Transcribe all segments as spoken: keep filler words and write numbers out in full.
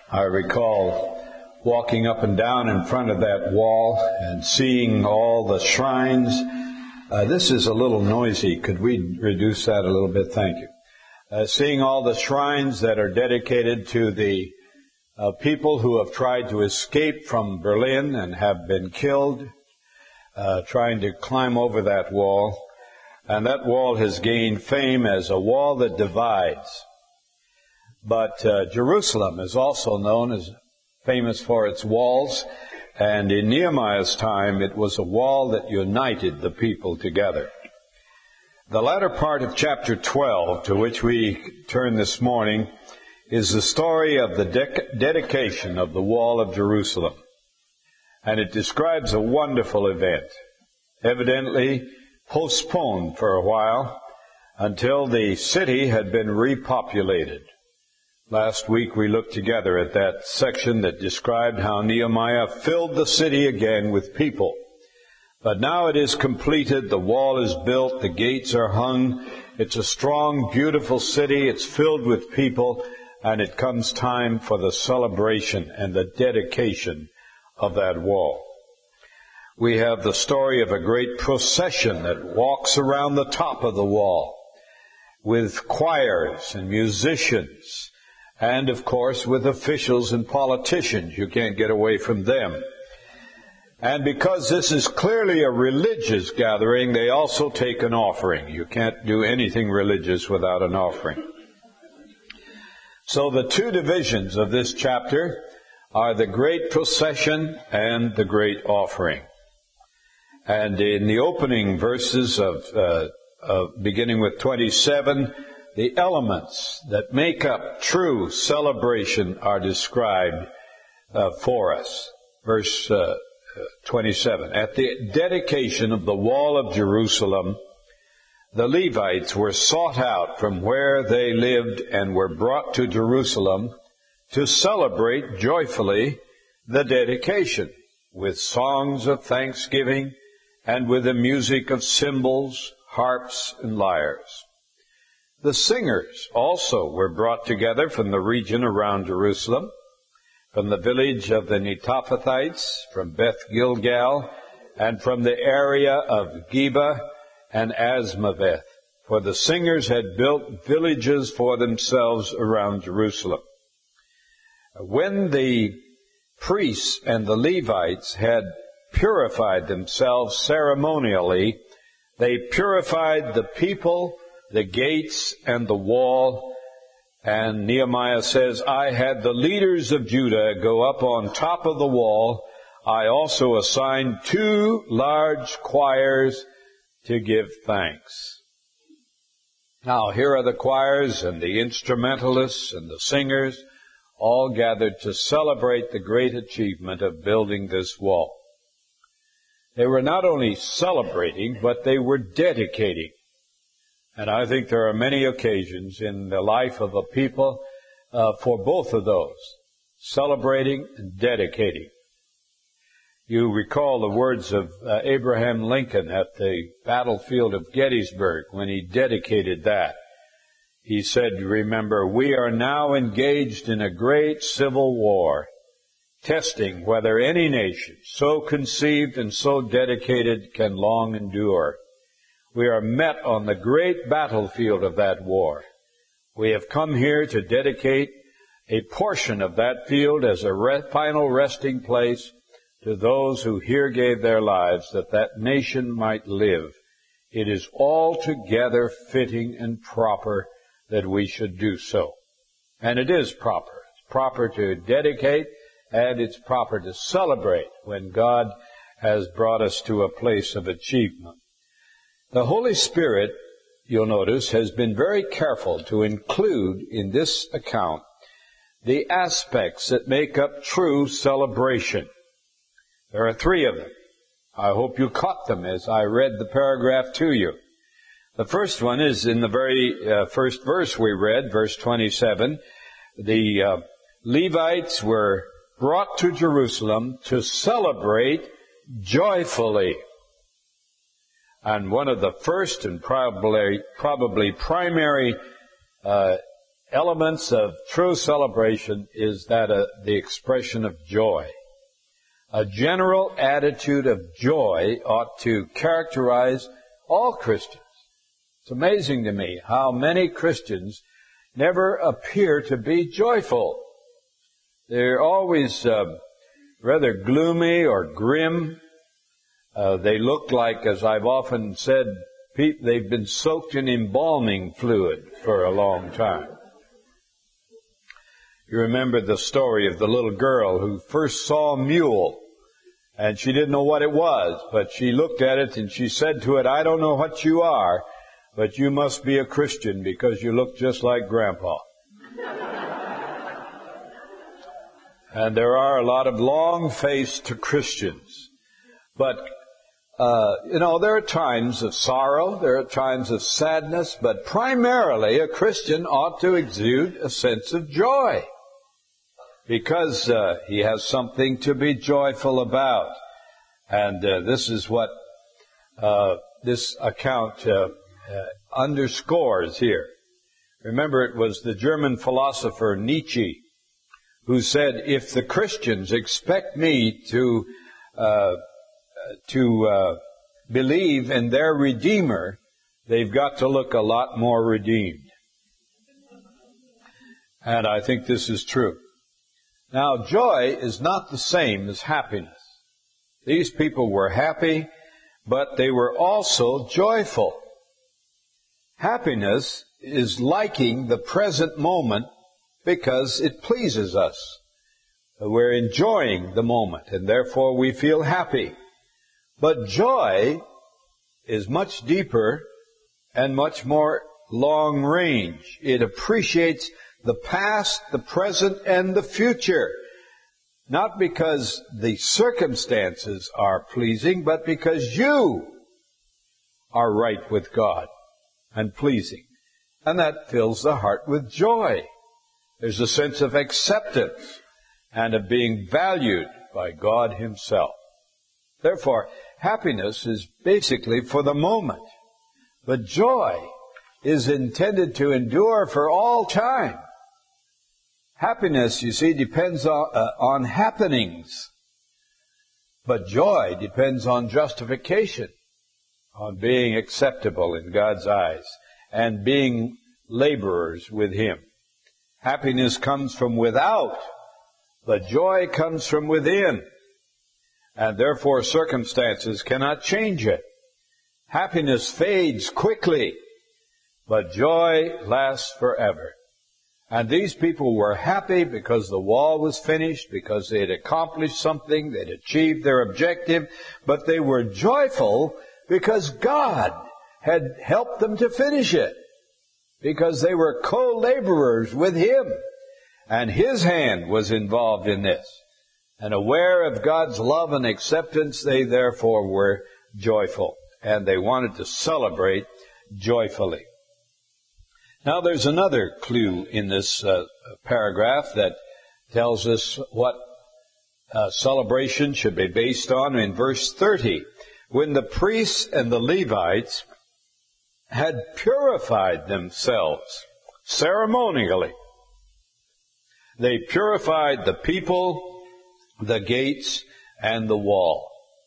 I recall walking up and down in front of that wall and seeing all the shrines. Uh, this is a little noisy. Could we reduce that a little bit? Thank you. Uh, seeing all the shrines that are dedicated to the uh, people who have tried to escape from Berlin and have been killed, uh, trying to climb over that wall. And that wall has gained fame as a wall that divides. But uh, Jerusalem is also known as famous for its walls, and in Nehemiah's time it was a wall that united the people together. The latter part of chapter twelve, to which we turn this morning, is the story of the de- dedication of the wall of Jerusalem. And it describes a wonderful event, evidently postponed for a while until the city had been repopulated. Last week we looked together at that section that described how Nehemiah filled the city again with people. But now it is completed, the wall is built, the gates are hung, it's a strong, beautiful city, it's filled with people, and it comes time for the celebration and the dedication of that wall. We have the story of a great procession that walks around the top of the wall with choirs and musicians, and, of course, with officials and politicians. You can't get away from them. And because this is clearly a religious gathering, they also take an offering. You can't do anything religious without an offering. So the two divisions of this chapter are the great procession and the great offering. And in the opening verses of, uh, of beginning with twenty-seven, the elements that make up true celebration are described uh, for us. Verse uh, twenty-seven. At the dedication of the wall of Jerusalem, the Levites were sought out from where they lived and were brought to Jerusalem to celebrate joyfully the dedication with songs of thanksgiving and with the music of cymbals, harps, and lyres. The singers also were brought together from the region around Jerusalem, from the village of the Netophathites, from Beth Gilgal, and from the area of Geba and Asmaveth, for the singers had built villages for themselves around Jerusalem. When the priests and the Levites had purified themselves ceremonially, they purified the people, the gates, and the wall. And Nehemiah says, I had the leaders of Judah go up on top of the wall. I also assigned two large choirs to give thanks. Now, here are the choirs and the instrumentalists and the singers, all gathered to celebrate the great achievement of building this wall. They were not only celebrating, but they were dedicating. And I think there are many occasions in the life of a people uh, for both of those, celebrating and dedicating. You recall the words of uh, Abraham Lincoln at the battlefield of Gettysburg when he dedicated that. He said, remember, we are now engaged in a great civil war, testing whether any nation so conceived and so dedicated can long endure. We are met on the great battlefield of that war. We have come here to dedicate a portion of that field as a re- final resting place to those who here gave their lives that that nation might live. It is altogether fitting and proper that we should do so. And it is proper. It's proper to dedicate, and it's proper to celebrate when God has brought us to a place of achievement. The Holy Spirit, you'll notice, has been very careful to include in this account the aspects that make up true celebration. There are three of them. I hope you caught them as I read the paragraph to you. The first one is in the very uh, first verse we read, verse twenty-seven. The uh, Levites were brought to Jerusalem to celebrate joyfully. And one of the first and probably, probably primary uh, elements of true celebration is that uh, the expression of joy. A general attitude of joy ought to characterize all Christians. It's amazing to me how many Christians never appear to be joyful. They're always uh, rather gloomy or grim. Uh, they look like, as I've often said, pe- they've been soaked in embalming fluid for a long time. You remember the story of the little girl who first saw a mule, and she didn't know what it was, but she looked at it and she said to it, "I don't know what you are, but you must be a Christian because you look just like Grandpa." And there are a lot of long-faced Christians. But, uh, you know, there are times of sorrow, there are times of sadness, but primarily a Christian ought to exude a sense of joy, because uh, he has something to be joyful about. And uh, this is what uh, this account uh, uh, underscores here. Remember, it was the German philosopher Nietzsche who said, if the Christians expect me to uh, to uh, believe in their Redeemer, they've got to look a lot more redeemed. And I think this is true. Now, joy is not the same as happiness. These people were happy, but they were also joyful. Happiness is liking the present moment because it pleases us. We're enjoying the moment, and therefore we feel happy. But joy is much deeper and much more long range. It appreciates the past, the present, and the future. Not because the circumstances are pleasing, but because you are right with God and pleasing. And that fills the heart with joy. There's a sense of acceptance and of being valued by God Himself. Therefore, happiness is basically for the moment. But joy is intended to endure for all time. Happiness, you see, depends on, uh, on happenings. But joy depends on justification, on being acceptable in God's eyes, and being laborers with Him. Happiness comes from without, but joy comes from within. And therefore circumstances cannot change it. Happiness fades quickly, but joy lasts forever. And these people were happy because the wall was finished, because they had accomplished something, they'd achieved their objective, but they were joyful because God had helped them to finish it, because they were co-laborers with Him, and His hand was involved in this. And aware of God's love and acceptance, they therefore were joyful, and they wanted to celebrate joyfully. Now there's another clue in this uh, paragraph that tells us what uh, celebration should be based on. In verse thirty, when the priests and the Levites had purified themselves ceremonially, they purified the people, the gates, and the wall.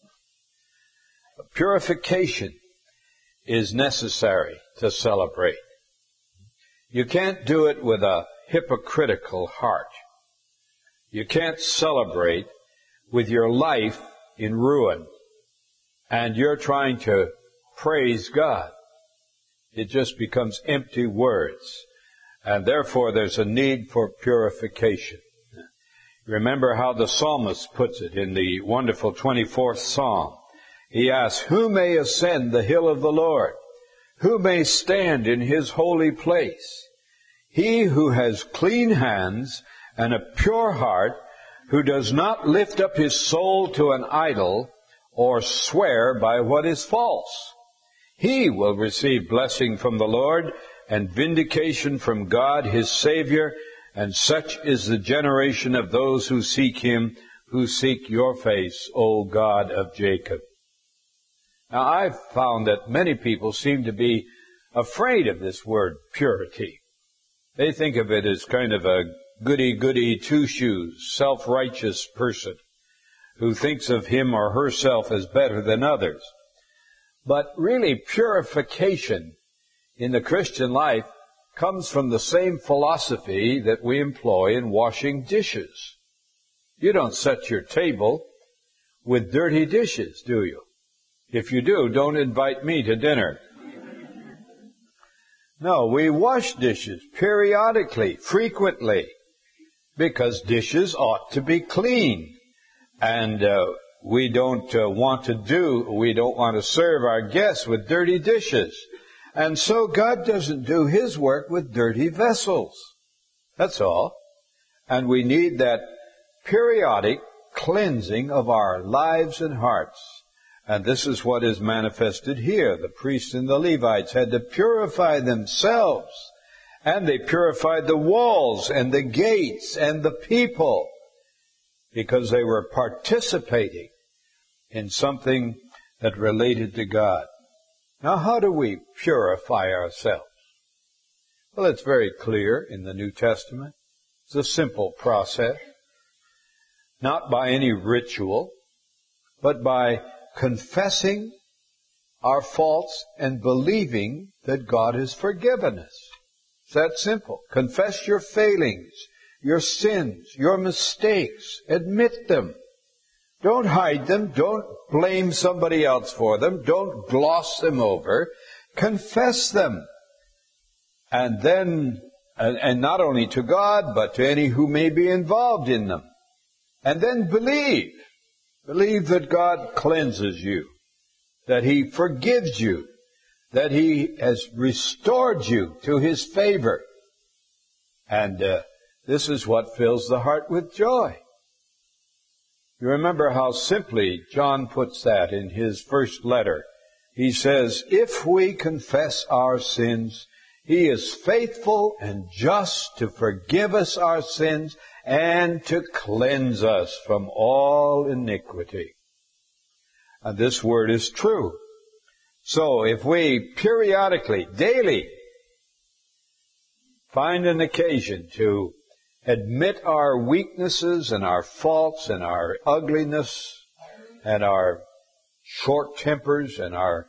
Purification is necessary to celebrate. You can't do it with a hypocritical heart. You can't celebrate with your life in ruin and you're trying to praise God. It just becomes empty words. And therefore there's a need for purification. Remember how the psalmist puts it in the wonderful twenty-fourth Psalm. He asks, who may ascend the hill of the Lord? Who may stand in His holy place? He who has clean hands and a pure heart, who does not lift up his soul to an idol or swear by what is false. He will receive blessing from the Lord and vindication from God His Savior, and such is the generation of those who seek Him, who seek your face, O God of Jacob. Now, I've found that many people seem to be afraid of this word purity. They think of it as kind of a goody-goody two-shoes, self-righteous person who thinks of him or herself as better than others. But really, purification in the Christian life comes from the same philosophy that we employ in washing dishes. You don't set your table with dirty dishes, do you? If you do, don't invite me to dinner. No, we wash dishes periodically, frequently, because dishes ought to be clean. And uh, we don't uh, want to do, we don't want to serve our guests with dirty dishes. And so God doesn't do His work with dirty vessels. That's all. And we need that periodic cleansing of our lives and hearts. And this is what is manifested here. The priests and the Levites had to purify themselves. And they purified the walls and the gates and the people, because they were participating in something that related to God. Now, how do we purify ourselves? Well, it's very clear in the New Testament. It's a simple process. Not by any ritual, but by confessing our faults and believing that God has forgiven us. It's that simple. Confess your failings, your sins, your mistakes. Admit them. Don't hide them. Don't blame somebody else for them. Don't gloss them over. Confess them. And then, and, and not only to God, but to any who may be involved in them. And then believe. Believe that God cleanses you, that He forgives you, that He has restored you to His favor. And uh, this is what fills the heart with joy. You remember how simply John puts that in his first letter. He says, if we confess our sins, He is faithful and just to forgive us our sins and to cleanse us from all iniquity. And this word is true. So if we periodically, daily, find an occasion to admit our weaknesses and our faults and our ugliness and our short tempers and our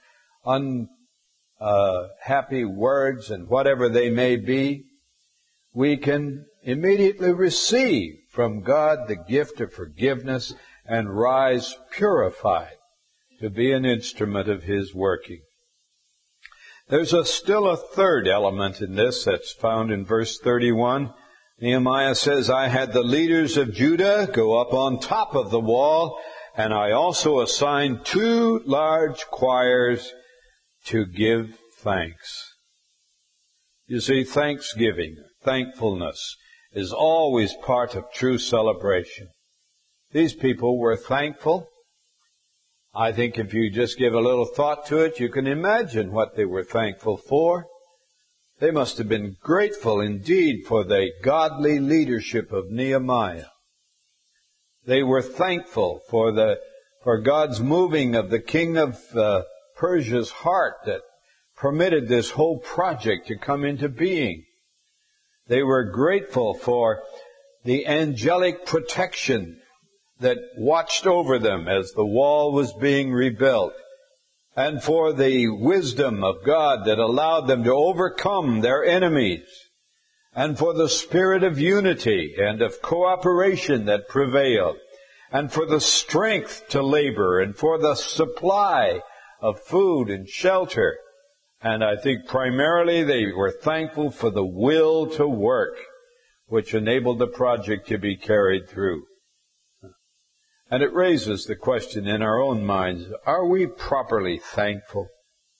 unhappy words and whatever they may be, we can immediately receive from God the gift of forgiveness and rise purified to be an instrument of His working. There's a, still a third element in this that's found in verse thirty-one. Nehemiah says, I had the leaders of Judah go up on top of the wall, and I also assigned two large choirs to give thanks. You see, thanksgiving, thankfulness, is always part of true celebration. These people were thankful. I think if you just give a little thought to it, you can imagine what they were thankful for. They must have been grateful indeed for the godly leadership of Nehemiah. They were thankful for the for God's moving of the king of uh, Persia's heart that permitted this whole project to come into being. They were grateful for the angelic protection that watched over them as the wall was being rebuilt, and for the wisdom of God that allowed them to overcome their enemies, and for the spirit of unity and of cooperation that prevailed, and for the strength to labor, and for the supply of food and shelter. And I think primarily they were thankful for the will to work, which enabled the project to be carried through. And it raises the question in our own minds, are we properly thankful?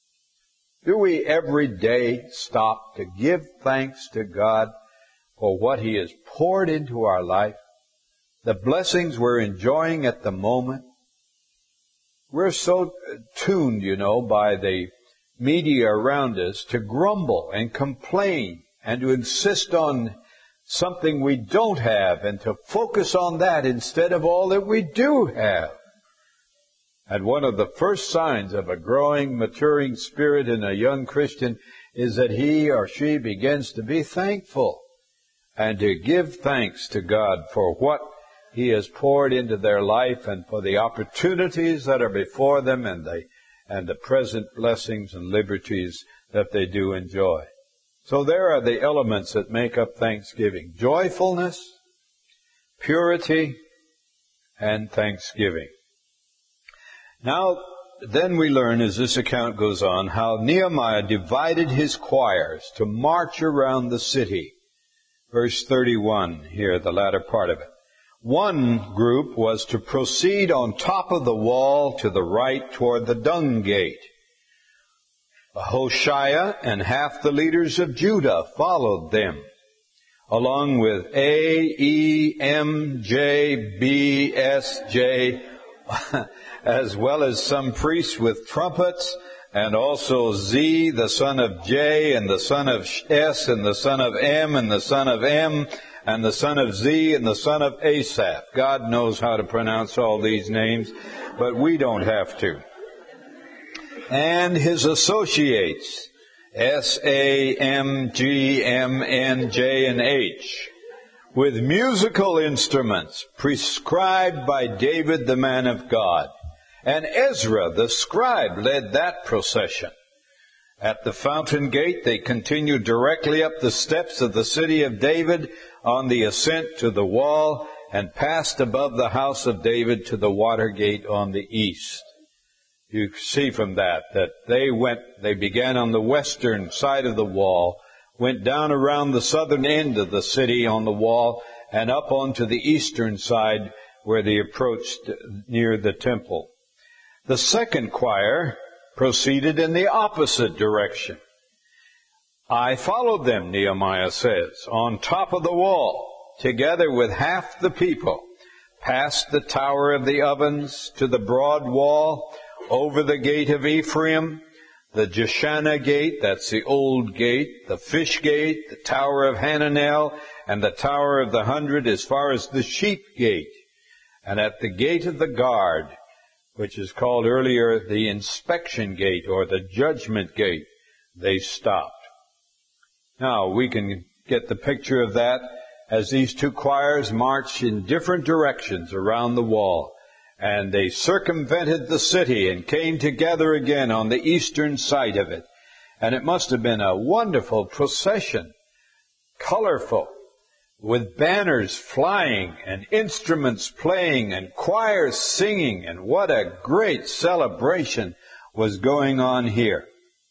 Do we every day stop to give thanks to God for what He has poured into our life, the blessings we're enjoying at the moment? We're so tuned, you know, by the media around us to grumble and complain and to insist on something we don't have and to focus on that instead of all that we do have. And one of the first signs of a growing, maturing spirit in a young Christian is that he or she begins to be thankful and to give thanks to God for what he has poured into their life and for the opportunities that are before them and the, and the present blessings and liberties that they do enjoy. So there are the elements that make up thanksgiving: joyfulness, purity, and thanksgiving. Now, then we learn, as this account goes on, how Nehemiah divided his choirs to march around the city. Verse thirty-one here, the latter part of it. One group was to proceed on top of the wall to the right toward the dung gate. Hoshea and half the leaders of Judah followed them, along with A, E, M, J, B, S, J, as well as some priests with trumpets, and also Z, the son of J, and the son of S, and the son of M, and the son of M, and the son of Z, and the son of Asaph. God knows how to pronounce all these names, but we don't have to. And his associates, S, A, M, G, M, N, J, and H, with musical instruments prescribed by David, the man of God. And Ezra, the scribe, led that procession. At the fountain gate, they continued directly up the steps of the city of David on the ascent to the wall and passed above the house of David to the water gate on the east. You see from that that they went, they began on the western side of the wall, went down around the southern end of the city on the wall, and up onto the eastern side where they approached near the temple. The second choir proceeded in the opposite direction. I followed them, Nehemiah says, on top of the wall, together with half the people, past the tower of the ovens to the broad wall, over the gate of Ephraim, the Jeshanah gate, that's the old gate, the fish gate, the tower of Hananel, and the tower of the hundred as far as the sheep gate. And at the gate of the guard, which is called earlier the inspection gate or the judgment gate, they stopped. Now, we can get the picture of that as these two choirs marched in different directions around the wall. And they circumvented the city and came together again on the eastern side of it. And it must have been a wonderful procession, colorful, with banners flying and instruments playing and choirs singing. And what a great celebration was going on here.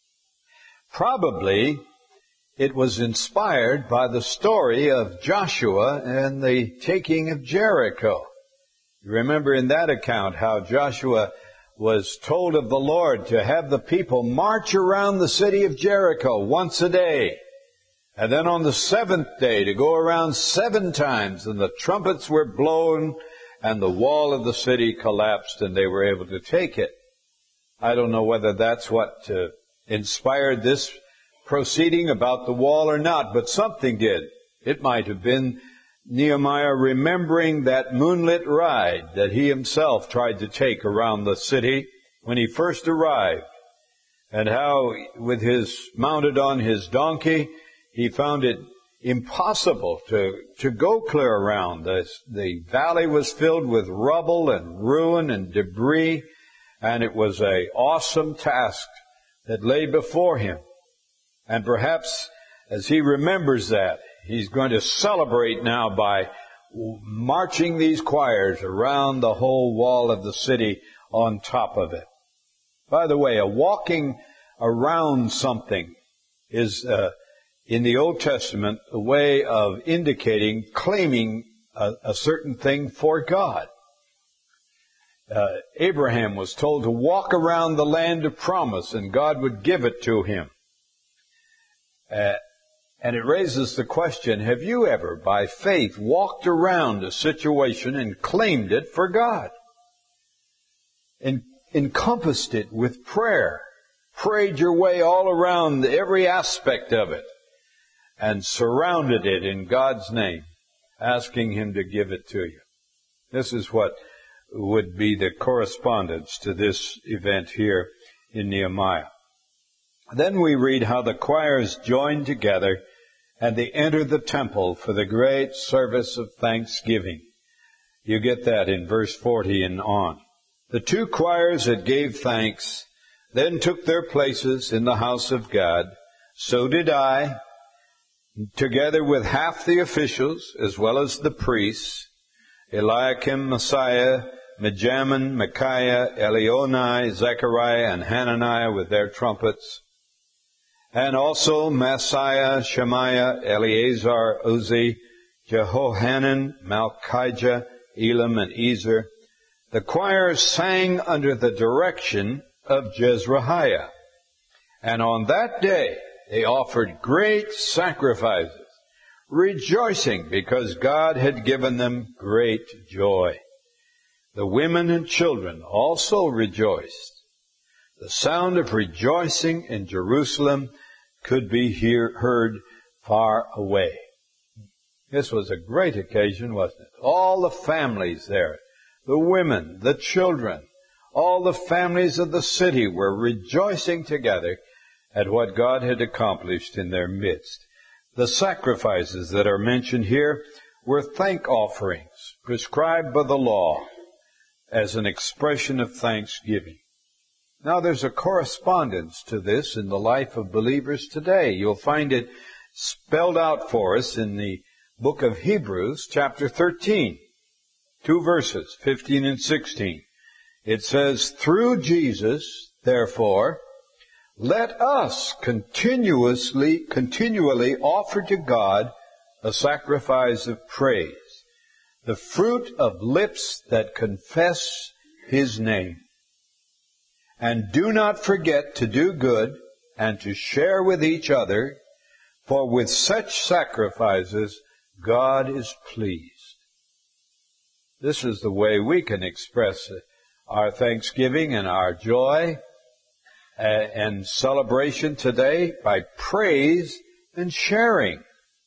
Probably it was inspired by the story of Joshua and the taking of Jericho. You remember in that account how Joshua was told of the Lord to have the people march around the city of Jericho once a day. And then on the seventh day to go around seven times, and the trumpets were blown and the wall of the city collapsed and they were able to take it. I don't know whether that's what uh, inspired this proceeding about the wall or not, but something did. It might have been Nehemiah remembering that moonlit ride that he himself tried to take around the city when he first arrived, and how with his mounted on his donkey, he found it impossible to, to go clear around. The, the valley was filled with rubble and ruin and debris, and it was an awesome task that lay before him. And perhaps as he remembers that, he's going to celebrate now by marching these choirs around the whole wall of the city on top of it. By the way, a walking around something is, uh, in the Old Testament, a way of indicating, claiming a, a certain thing for God. Uh, Abraham was told to walk around the land of promise, and God would give it to him. Uh, And it raises the question, have you ever, by faith, walked around a situation and claimed it for God? And encompassed it with prayer, prayed your way all around every aspect of it, and surrounded it in God's name, asking Him to give it to you. This is what would be the correspondence to this event here in Nehemiah. Then we read how the choirs joined together and they entered the temple for the great service of thanksgiving. You get that in verse forty and on. The two choirs that gave thanks then took their places in the house of God. So did I, together with half the officials, as well as the priests, Eliakim, Messiah, Mijamin, Micaiah, Elionai, Zechariah, and Hananiah with their trumpets, and also Maaseiah, Shemaiah, Eleazar, Uzzi, Jehohanan, Malchijah, Elam, and Ezer. The choirs sang under the direction of Jezrahiah. And on that day they offered great sacrifices, rejoicing because God had given them great joy. The women and children also rejoiced. The sound of rejoicing in Jerusalem could be hear, heard far away. This was a great occasion, wasn't it? All the families there, the women, the children, all the families of the city were rejoicing together at what God had accomplished in their midst. The sacrifices that are mentioned here were thank offerings prescribed by the law as an expression of thanksgiving. Now there's a correspondence to this in the life of believers today. You'll find it spelled out for us in the book of Hebrews, chapter thirteen, two verses, fifteen and sixteen. It says, "Through Jesus, therefore, let us continuously, continually offer to God a sacrifice of praise, the fruit of lips that confess His name. And do not forget to do good and to share with each other, for with such sacrifices God is pleased." This is the way we can express our thanksgiving and our joy and celebration today, by praise and sharing.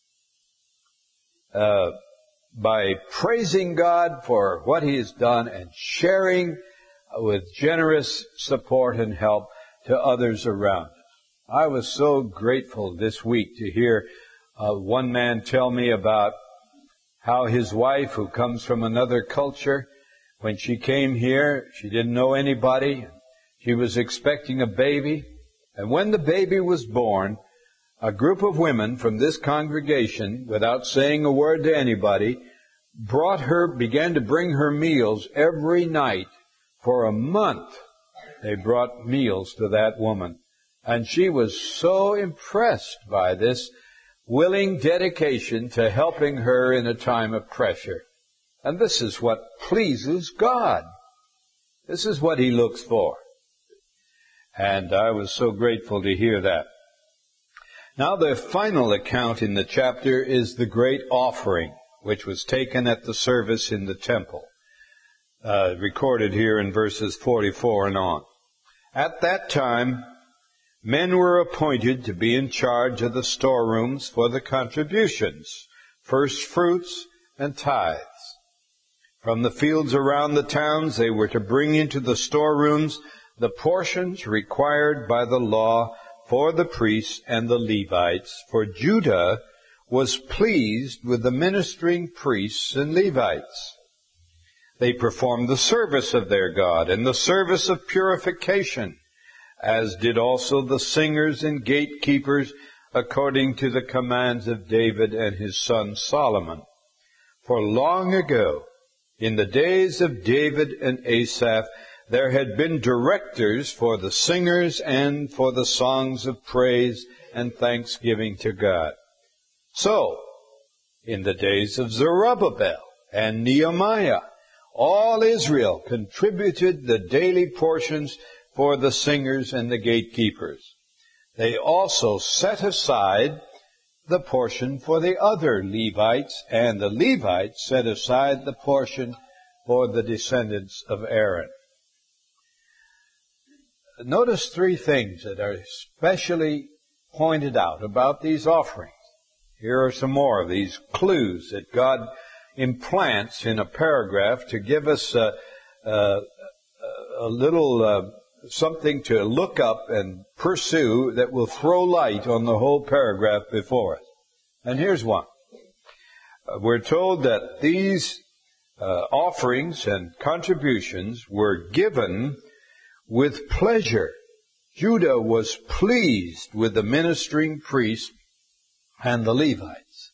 Uh, by praising God for what He has done and sharing with generous support and help to others around us. I was so grateful this week to hear uh, one man tell me about how his wife, who comes from another culture, when she came here, she didn't know anybody. She was expecting a baby. And when the baby was born, a group of women from this congregation, without saying a word to anybody, brought her, began to bring her meals every night. For a month, they brought meals to that woman. And she was so impressed by this willing dedication to helping her in a time of pressure. And this is what pleases God. This is what He looks for. And I was so grateful to hear that. Now the final account in the chapter is the great offering, which was taken at the service in the temple. Uh, recorded here in verses forty-four and on. At that time, men were appointed to be in charge of the storerooms for the contributions, first fruits, and tithes. From the fields around the towns, they were to bring into the storerooms the portions required by the law for the priests and the Levites, for Judah was pleased with the ministering priests and Levites. They performed the service of their God and the service of purification, as did also the singers and gatekeepers, according to the commands of David and his son Solomon. For long ago, in the days of David and Asaph, there had been directors for the singers and for the songs of praise and thanksgiving to God. So, in the days of Zerubbabel and Nehemiah, all Israel contributed the daily portions for the singers and the gatekeepers. They also set aside the portion for the other Levites, and the Levites set aside the portion for the descendants of Aaron. Notice three things that are especially pointed out about these offerings. Here are some more of these clues that God implants in a paragraph to give us a, a, a little uh, something to look up and pursue that will throw light on the whole paragraph before us. And here's one. Uh, we're told that these uh, offerings and contributions were given with pleasure. Judah was pleased with the ministering priests and the Levites.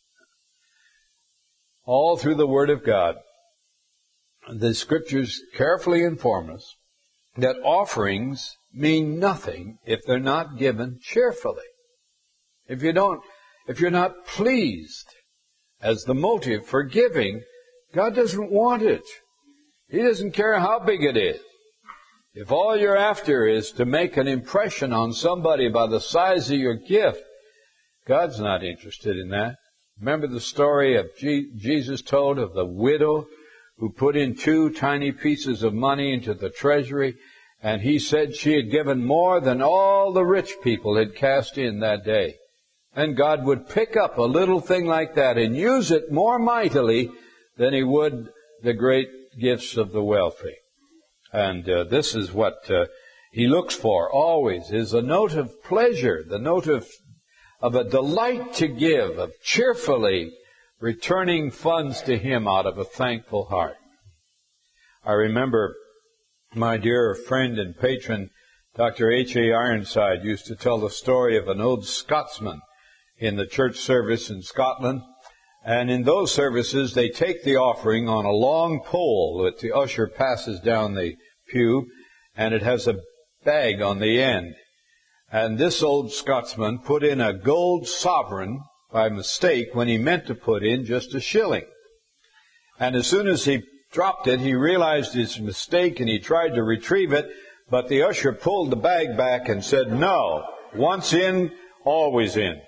All through the Word of God, the Scriptures carefully inform us that offerings mean nothing if they're not given cheerfully. If you don't, if you're not pleased as the motive for giving, God doesn't want it. He doesn't care how big it is. If all you're after is to make an impression on somebody by the size of your gift, God's not interested in that. Remember the story of G- Jesus told of the widow who put in two tiny pieces of money into the treasury, and he said she had given more than all the rich people had cast in that day. And God would pick up a little thing like that and use it more mightily than he would the great gifts of the wealthy. And uh, this is what uh, he looks for always, is a note of pleasure, the note of, of a delight to give, of cheerfully returning funds to him out of a thankful heart. I remember my dear friend and patron, Doctor H A Ironside, used to tell the story of an old Scotsman in the church service in Scotland. And in those services, they take the offering on a long pole that the usher passes down the pew, and it has a bag on the end. And this old Scotsman put in a gold sovereign by mistake when he meant to put in just a shilling. And as soon as he dropped it, he realized his mistake and he tried to retrieve it, but the usher pulled the bag back and said, "No, once in, always in."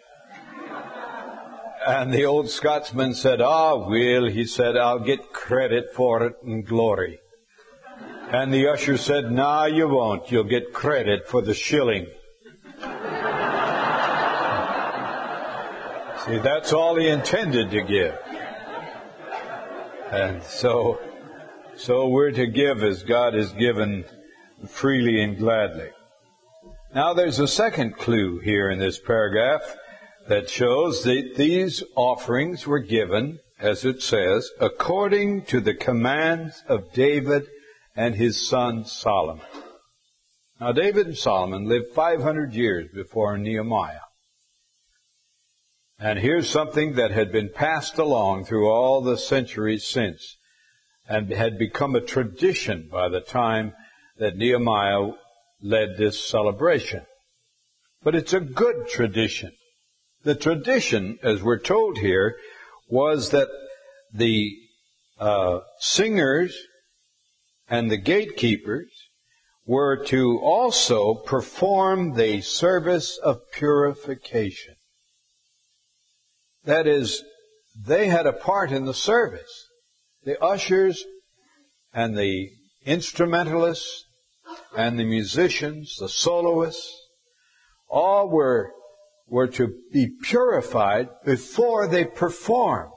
And the old Scotsman said, "Ah, well," he said, "I'll get credit for it and glory." And the usher said, "Nah, you won't. You'll get credit for the shilling." See, that's all he intended to give. And so, so we're to give as God has given freely and gladly. Now there's a second clue here in this paragraph that shows that these offerings were given, as it says, according to the commands of David and his son Solomon. Now David and Solomon lived five hundred years before Nehemiah. And here's something that had been passed along through all the centuries since and had become a tradition by the time that Nehemiah led this celebration. But it's a good tradition. The tradition, as we're told here, was that the uh, singers and the gatekeepers were to also perform the service of purification. That is, they had a part in the service. The ushers and the instrumentalists and the musicians, the soloists, all were were to be purified before they performed.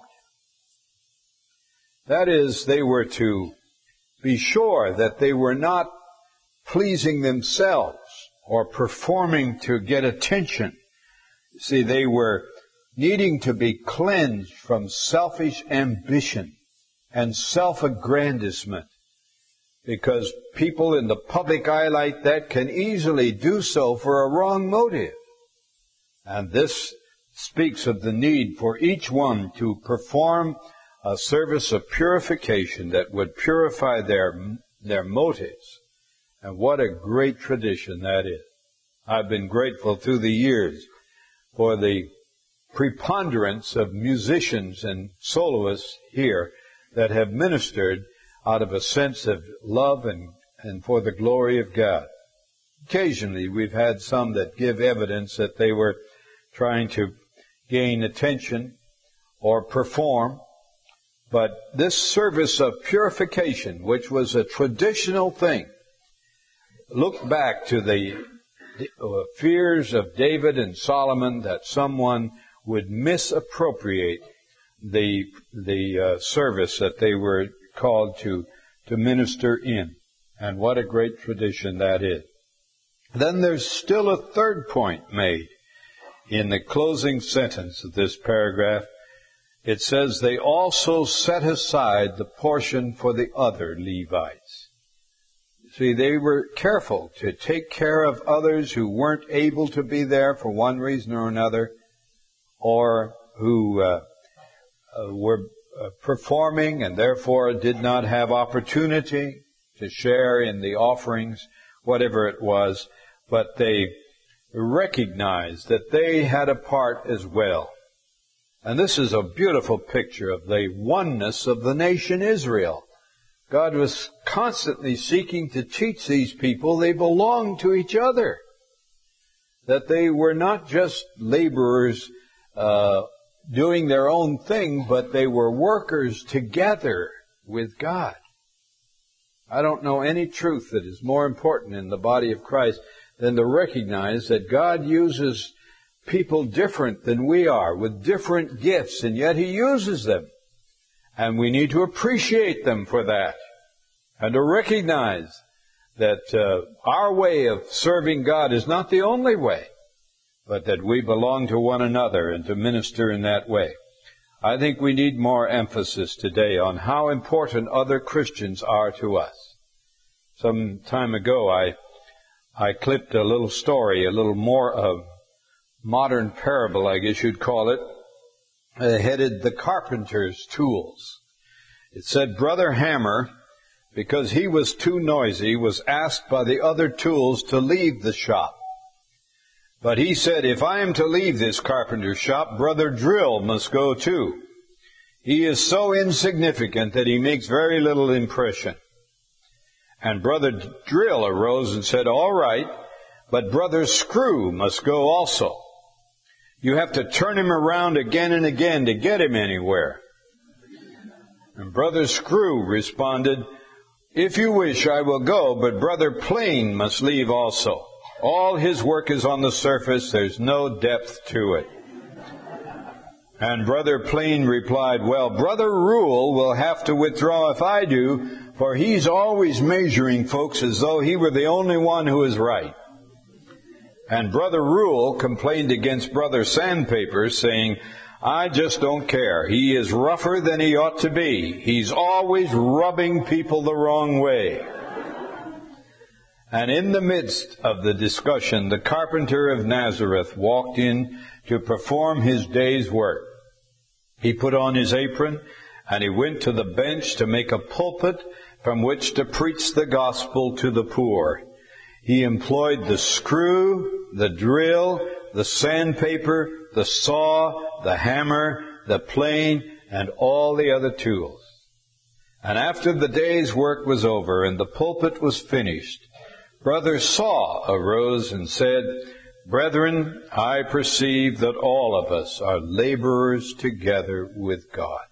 That is, they were to be sure that they were not pleasing themselves or performing to get attention. See, they were needing to be cleansed from selfish ambition and self-aggrandizement, because people in the public eye like that can easily do so for a wrong motive. And this speaks of the need for each one to perform a service of purification that would purify their their motives. And what a great tradition that is. I've been grateful through the years for the preponderance of musicians and soloists here that have ministered out of a sense of love and, and for the glory of God. Occasionally we've had some that give evidence that they were trying to gain attention or perform. But this service of purification, which was a traditional thing, look back to the, the uh, fears of David and Solomon that someone would misappropriate the the uh, service that they were called to to minister in. And what a great tradition that is. Then there's still a third point made in the closing sentence of this paragraph. It says, they also set aside the portion for the other Levites. See, they were careful to take care of others who weren't able to be there for one reason or another, or who uh, uh, were uh, performing and therefore did not have opportunity to share in the offerings, whatever it was, but they recognized that they had a part as well. And this is a beautiful picture of the oneness of the nation Israel. God was constantly seeking to teach these people they belonged to each other, that they were not just laborers uh, doing their own thing, but they were workers together with God. I don't know any truth that is more important in the body of Christ than to recognize that God uses people different than we are, with different gifts, and yet He uses them. And we need to appreciate them for that, and to recognize that uh, our way of serving God is not the only way, but that we belong to one another and to minister in that way. I think we need more emphasis today on how important other Christians are to us. Some time ago, I I clipped a little story, a little more of modern parable, I guess you'd call it, uh, headed The Carpenter's Tools. It said, Brother Hammer, because he was too noisy, was asked by the other tools to leave the shop. But he said, if I am to leave this carpenter's shop, Brother Drill must go too. He is so insignificant that he makes very little impression. And Brother Drill arose and said, all right, but Brother Screw must go also. You have to turn him around again and again to get him anywhere. And Brother Screw responded, if you wish, I will go, but Brother Plain must leave also. All his work is on the surface. There's no depth to it. And Brother Plain replied, well, Brother Rule will have to withdraw if I do, for he's always measuring folks as though he were the only one who is right. And Brother Rule complained against Brother Sandpaper, saying, I just don't care. He is rougher than he ought to be. He's always rubbing people the wrong way. And in the midst of the discussion, the carpenter of Nazareth walked in to perform his day's work. He put on his apron, and he went to the bench to make a pulpit from which to preach the gospel to the poor. He employed the screw, the drill, the sandpaper, the saw, the hammer, the plane, and all the other tools. And after the day's work was over and the pulpit was finished, Brother Saw arose and said, Brethren, I perceive that all of us are laborers together with God.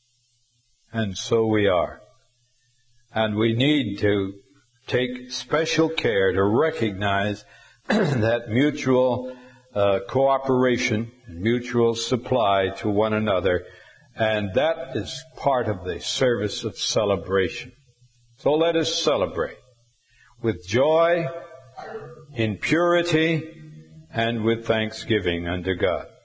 And so we are. And we need to take special care to recognize that mutual uh, cooperation, mutual supply to one another, and that is part of the service of celebration. So let us celebrate with joy, in purity, and with thanksgiving unto God.